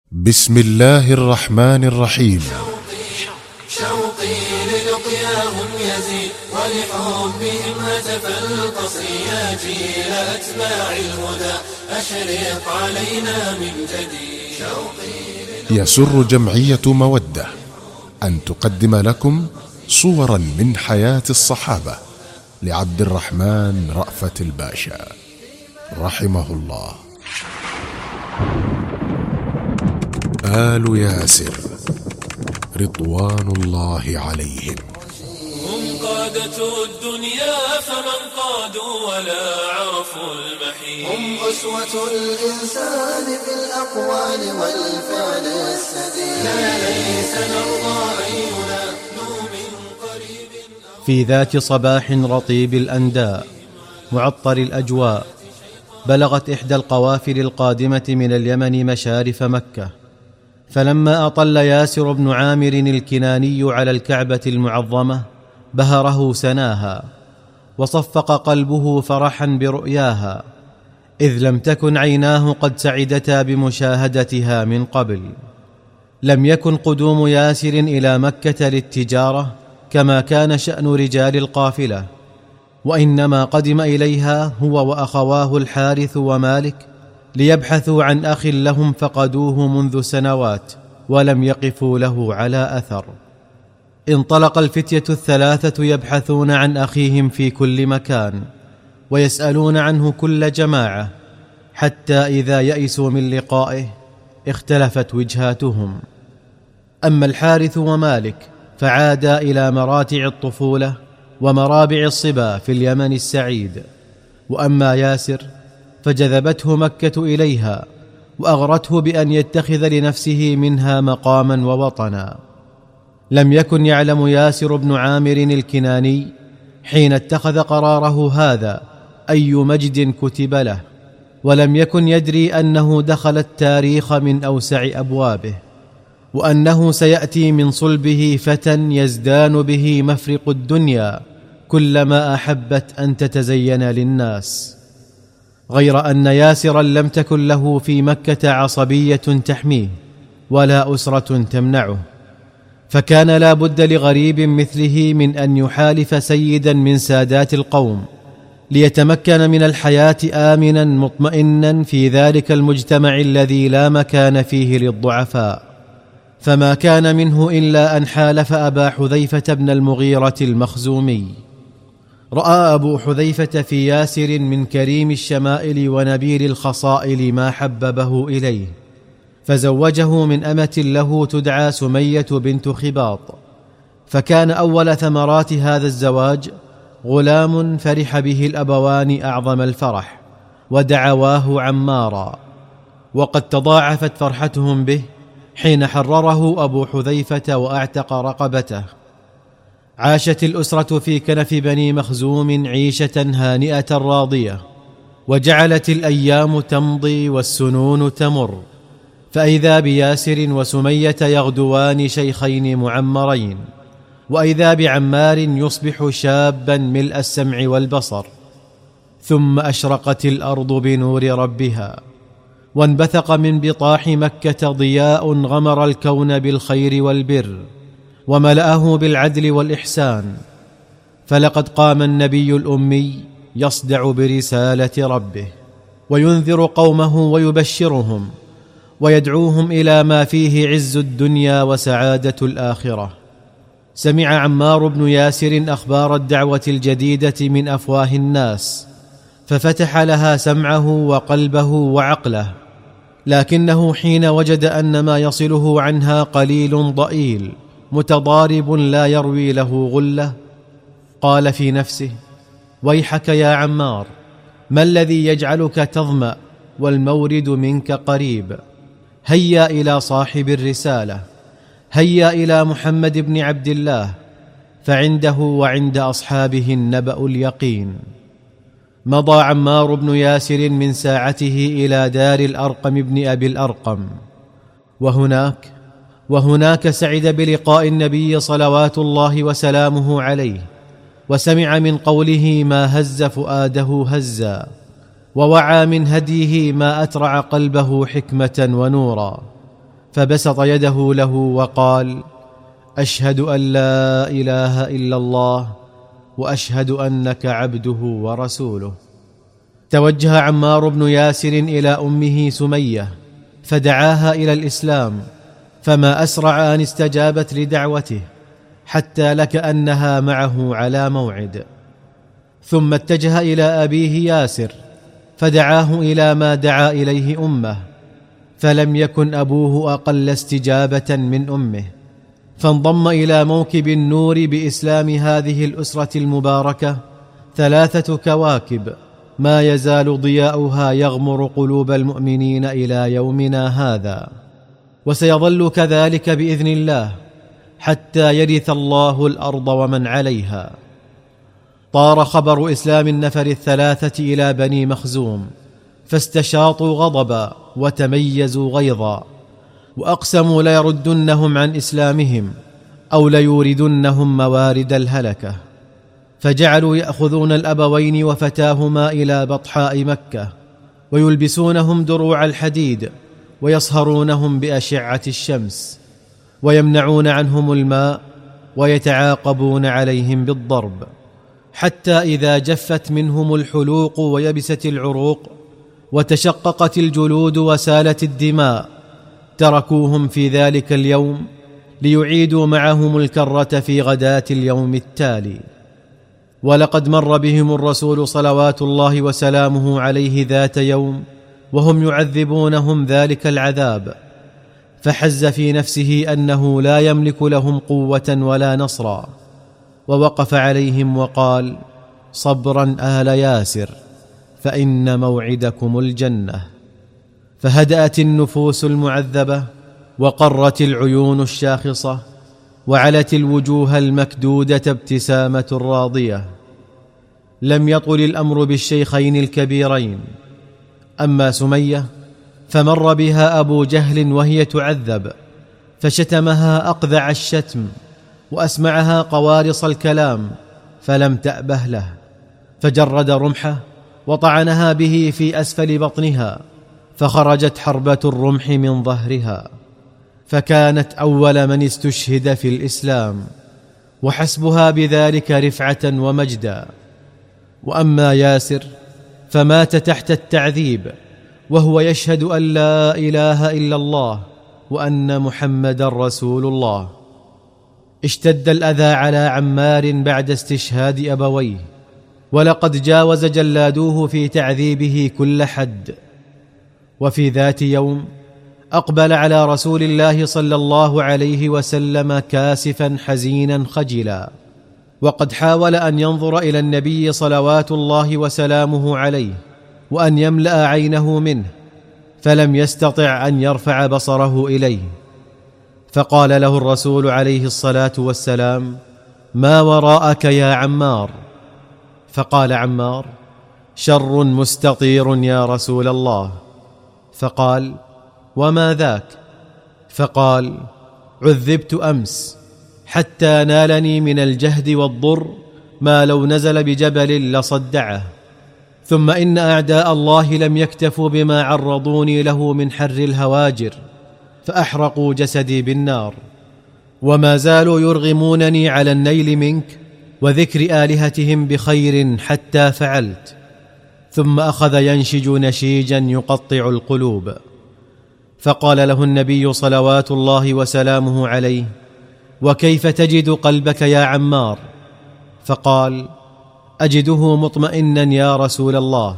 بسم الله الرحمن الرحيم. شوقي للقياهم يزيد ولحبهم هتف القصر يا جيل أتباع الهدى أشرق علينا من جديد. يسر جمعية مودة أن تقدم لكم صورا من حياة الصحابة لعبد الرحمن رأفت الباشا رحمه الله. آل ياسر رضوان الله عليهم. هم قادة الدنيا فمن قادوا ولا عرفوا المحيط. هم أسوة الإنسان في الأقوال والفعل السديد. لا ليس نرضى أن ينالوا من قريب. في ذات صباح رطيب الأنداء معطر الأجواء بلغت إحدى القوافل القادمة من اليمن مشارف مكة، فلما أطل ياسر بن عامر الكناني على الكعبة المعظمة بهره سناها وصفق قلبه فرحا برؤياها، إذ لم تكن عيناه قد سعدتا بمشاهدتها من قبل. لم يكن قدوم ياسر إلى مكة للتجارة كما كان شأن رجال القافلة، وإنما قدم إليها هو وأخواه الحارث ومالك ليبحثوا عن أخ لهم فقدوه منذ سنوات ولم يقفوا له على أثر. انطلق الفتية الثلاثة يبحثون عن أخيهم في كل مكان ويسألون عنه كل جماعة، حتى إذا يئسوا من لقائه اختلفت وجهاتهم. أما الحارث ومالك فعادا إلى مراتع الطفولة ومرابع الصبا في اليمن السعيد، وأما ياسر فجذبته مكة إليها وأغرته بأن يتخذ لنفسه منها مقاما ووطنا. لم يكن يعلم ياسر بن عامر الكناني حين اتخذ قراره هذا أي مجد كتب له، ولم يكن يدري أنه دخل التاريخ من أوسع أبوابه، وأنه سيأتي من صلبه فتى يزدان به مفرق الدنيا كلما أحبت أن تتزين للناس. غير أن ياسرا لم تكن له في مكة عصبية تحميه ولا أسرة تمنعه، فكان لا بد لغريب مثله من أن يحالف سيدا من سادات القوم ليتمكن من الحياة آمنا مطمئنا في ذلك المجتمع الذي لا مكان فيه للضعفاء. فما كان منه إلا أن حالف أبا حذيفة بن المغيرة المخزومي. رأى أبو حذيفة في ياسر من كريم الشمائل ونبيل الخصائل ما حببه إليه، فزوجه من أمة له تدعى سمية بنت خباط. فكان أول ثمرات هذا الزواج غلام فرح به الأبوان أعظم الفرح ودعواه عمارا، وقد تضاعفت فرحتهم به حين حرره أبو حذيفة وأعتق رقبته. عاشت الأسرة في كنف بني مخزوم عيشة هانئة راضية، وجعلت الأيام تمضي والسنون تمر، فإذا بياسر وسمية يغدوان شيخين معمرين، وإذا بعمار يصبح شابا ملء السمع والبصر. ثم أشرقت الأرض بنور ربها، وانبثق من بطاح مكة ضياء غمر الكون بالخير والبر وملأه بالعدل والإحسان. فلقد قام النبي الأمي يصدع برسالة ربه وينذر قومه ويبشرهم ويدعوهم إلى ما فيه عز الدنيا وسعادة الآخرة. سمع عمار بن ياسر أخبار الدعوة الجديدة من أفواه الناس، ففتح لها سمعه وقلبه وعقله، لكنه حين وجد أن ما يصله عنها قليل ضئيل متضارب لا يروي له غلة، قال في نفسه: ويحك يا عمار، ما الذي يجعلك تظمأ والمورد منك قريب؟ هيا إلى صاحب الرسالة، هيا إلى محمد بن عبد الله، فعنده وعند أصحابه النبأ اليقين. مضى عمار بن ياسر من ساعته إلى دار الأرقم بن أبي الأرقم، وهناك سعد بلقاء النبي صلوات الله وسلامه عليه، وسمع من قوله ما هز فؤاده هزا، ووعى من هديه ما أترع قلبه حكمة ونورا. فبسط يده له وقال: أشهد أن لا إله إلا الله وأشهد أنك عبده ورسوله. توجه عمار بن ياسر إلى أمه سمية فدعاها إلى الإسلام، فما أسرع أن استجابت لدعوته حتى لكأنها معه على موعد. ثم اتجه إلى أبيه ياسر فدعاه إلى ما دعا إليه أمه، فلم يكن أبوه أقل استجابة من أمه، فانضم إلى موكب النور بإسلام هذه الأسرة المباركة 3 كواكب ما يزال ضياؤها يغمر قلوب المؤمنين إلى يومنا هذا، وسيظل كذلك بإذن الله حتى يرث الله الأرض ومن عليها. طار خبر إسلام النفر 3 إلى بني مخزوم، فاستشاطوا غضبا وتميزوا غيظا، وأقسموا ليردنهم عن إسلامهم أو ليوردنهم موارد الهلكة، فجعلوا يأخذون الأبوين وفتاهما إلى بطحاء مكة، ويلبسونهم دروع الحديد، ويصهرونهم بأشعة الشمس، ويمنعون عنهم الماء، ويتعاقبون عليهم بالضرب، حتى إذا جفت منهم الحلوق ويبست العروق وتشققت الجلود وسالت الدماء تركوهم في ذلك اليوم ليعيدوا معهم الكرة في غداة اليوم التالي. ولقد مر بهم الرسول صلوات الله وسلامه عليه ذات يوم وهم يعذبونهم ذلك العذاب، فحز في نفسه أنه لا يملك لهم قوة ولا نصرا، ووقف عليهم وقال: صبرا آل ياسر فإن موعدكم الجنة. فهدأت النفوس المعذبة، وقرت العيون الشاخصة، وعلت الوجوه المكدودة ابتسامة راضية. لم يطل الأمر بالشيخين الكبيرين. أما سمية فمر بها أبو جهل وهي تعذب، فشتمها أقذع الشتم، وأسمعها قوارص الكلام، فلم تأبه له، فجرد رمحه وطعنها به في أسفل بطنها، فخرجت حربة الرمح من ظهرها، فكانت أول من استشهد في الإسلام، وحسبها بذلك رفعة ومجدا. وأما ياسر فمات تحت التعذيب وهو يشهد أن لا إله إلا الله وأن محمدا رسول الله. اشتد الأذى على عمار بعد استشهاد أبويه، ولقد جاوز جلادوه في تعذيبه كل حد. وفي ذات يوم أقبل على رسول الله صلى الله عليه وسلم كاسفا حزينا خجلا، وقد حاول أن ينظر إلى النبي صلوات الله وسلامه عليه وأن يملأ عينه منه، فلم يستطع أن يرفع بصره إليه، فقال له الرسول عليه الصلاة والسلام: ما وراءك يا عمار؟ فقال عمار: شر مستطير يا رسول الله. فقال: وما ذاك؟ فقال: عذبت أمس حتى نالني من الجهد والضر ما لو نزل بجبل لصدعه، ثم إن أعداء الله لم يكتفوا بما عرضوني له من حر الهواجر، فأحرقوا جسدي بالنار، وما زالوا يرغمونني على النيل منك وذكر آلهتهم بخير حتى فعلت. ثم أخذ ينشج نشيجا يقطع القلوب. فقال له النبي صلوات الله وسلامه عليه: وكيف تجد قلبك يا عمار؟ فقال: أجده مطمئنا يا رسول الله.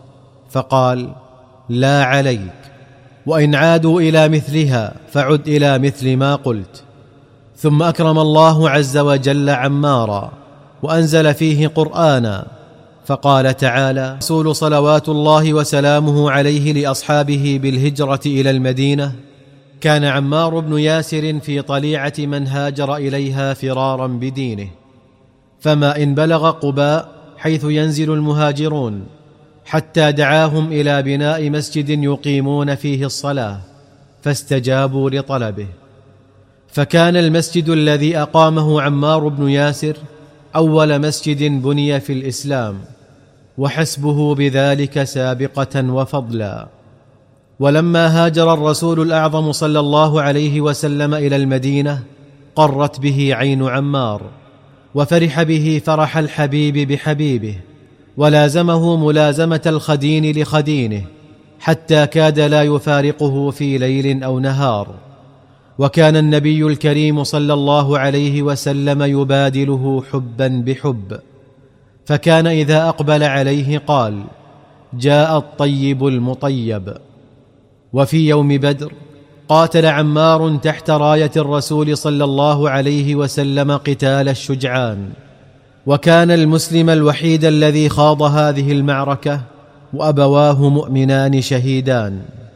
فقال: لا عليك، وإن عادوا إلى مثلها فعد إلى مثل ما قلت. ثم أكرم الله عز وجل عمارا وأنزل فيه قرآنا، فقال تعالى: رسول صلوات الله وسلامه عليه لأصحابه بالهجرة إلى المدينة: كان عمار بن ياسر في طليعة من هاجر إليها فرارا بدينه، فما إن بلغ قباء حيث ينزل المهاجرون حتى دعاهم إلى بناء مسجد يقيمون فيه الصلاة، فاستجابوا لطلبه. فكان المسجد الذي أقامه عمار بن ياسر أول مسجد بني في الإسلام، وحسبه بذلك سابقة وفضلا. ولما هاجر الرسول الأعظم صلى الله عليه وسلم إلى المدينة قرت به عين عمار، وفرح به فرح الحبيب بحبيبه، ولازمه ملازمة الخدين لخدينه، حتى كاد لا يفارقه في ليل أو نهار. وكان النبي الكريم صلى الله عليه وسلم يبادله حبا بحب، فكان إذا أقبل عليه قال: جاء الطيب المطيب. وفي يوم بدر قاتل عمار تحت راية الرسول صلى الله عليه وسلم قتال الشجعان، وكان المسلم الوحيد الذي خاض هذه المعركة، وأبواه مؤمنان شهيدان.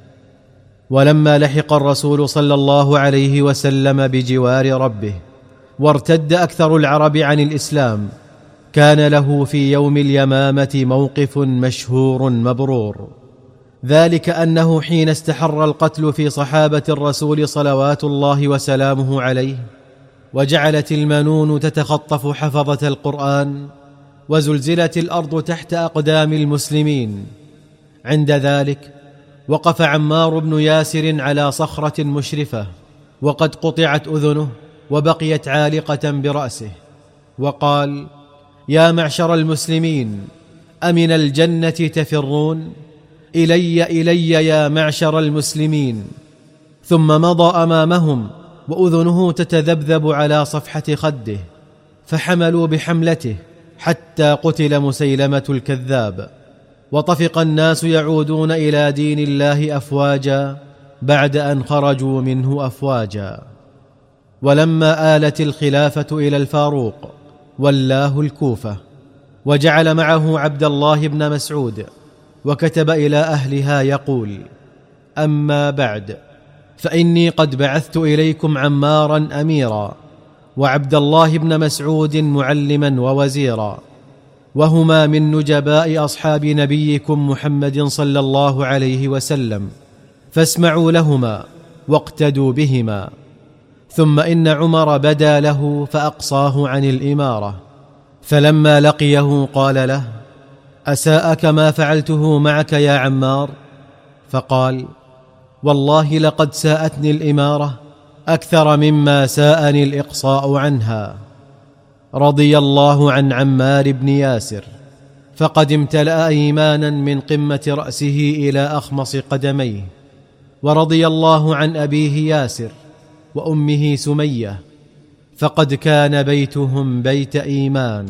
ولما لحق الرسول صلى الله عليه وسلم بجوار ربه وارتد أكثر العرب عن الإسلام، كان له في يوم اليمامة موقف مشهور مبرور، ذلك أنه حين استحر القتل في صحابة الرسول صلوات الله وسلامه عليه، وجعلت المنون تتخطف حفظة القرآن، وزلزلت الأرض تحت أقدام المسلمين، عند ذلك وقف عمار بن ياسر على صخرة مشرفة وقد قطعت أذنه وبقيت عالقة برأسه، وقال: يا المسلمين، أمن الجنة تفرون؟ إلي يا معشر المسلمين. ثم مضى أمامهم وأذنه تتذبذب على صفحة خده، فحملوا بحملته حتى قتل مسيلمة الكذاب، وطفق الناس يعودون إلى دين الله أفواجا بعد أن خرجوا منه أفواجا. ولما آلت الخلافة إلى الفاروق ولاه الكوفة، وجعل معه عبد الله بن مسعود، وكتب إلى أهلها يقول: أما بعد، فإني قد بعثت إليكم عمارا أميرا، وعبد الله بن مسعود معلما ووزيرا، وهما من نجباء أصحاب نبيكم محمد صلى الله عليه وسلم، فاسمعوا لهما واقتدوا بهما. ثم إن عمر بدا له فأقصاه عن الإمارة، فلما لقيه قال له: أساءك ما فعلته معك يا عمار؟ فقال: والله لقد ساءتني الإمارة أكثر مما ساءني الإقصاء عنها. رضي الله عن عمار بن ياسر، فقد امتلأ إيمانا من قمة رأسه إلى أخمص قدميه. ورضي الله عن أبيه ياسر وأمه سمية، فقد كان بيتهم بيت إيمان.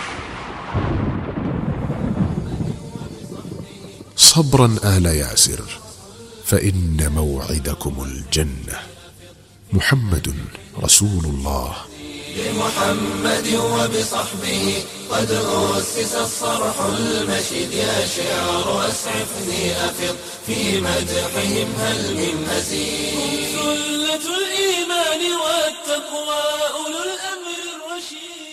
صبرا آل ياسر، فإن موعدكم الجنة. محمد رسول الله. بمحمد وبصحبه قد أسس الصرح المشيد، يا شعر أسعفني أفض في مدحهم هل من مزيد. سلة الإيمان والتقوى أولو الأمر الرشيد.